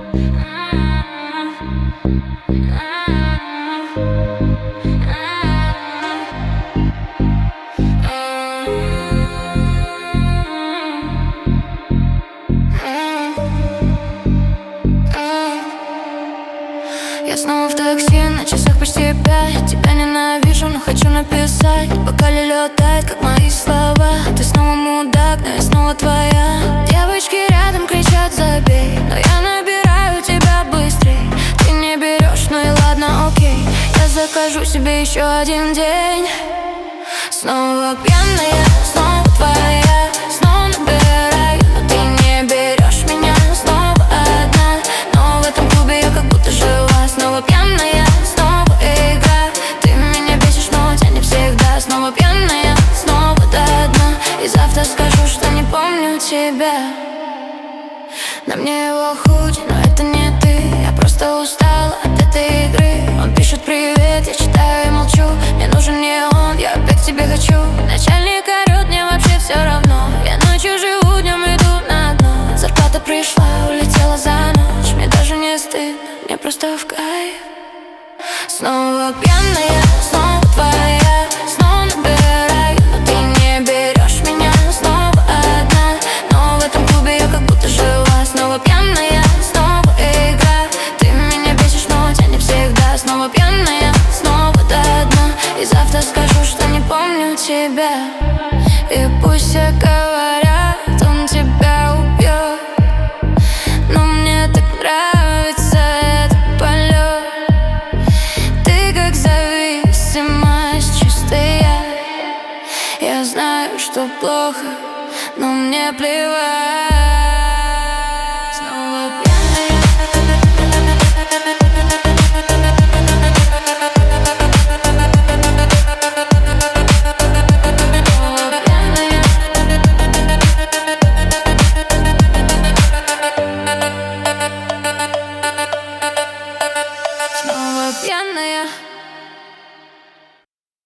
Я снова в такси, на часах почти 5. Тебя ненавижу, но хочу написать. Пока летает, как мои слова. Ты снова мудак, но я снова твоя. Девочки рядом кричат забей, но я набираю тебя быстрей. Ты не берешь, ну и ладно, окей. Я закажу себе еще один день. Снова пьяная, снова твоя. Снова набираю, но ты не берешь меня. Снова одна, но в этом клубе я как будто жива. Снова пьяная, снова игра. Ты меня бесишь, но тебя не всегда. Снова пьяная, снова до дна. И завтра скажу, что не помню тебя. На мне его худи, но это не ты. Я просто устала от этой игры. Он пишет привет, я читаю и молчу. Мне нужен не он, я опять к тебе хочу. Начальник орёт, мне вообще все равно. Я ночью живу, днем и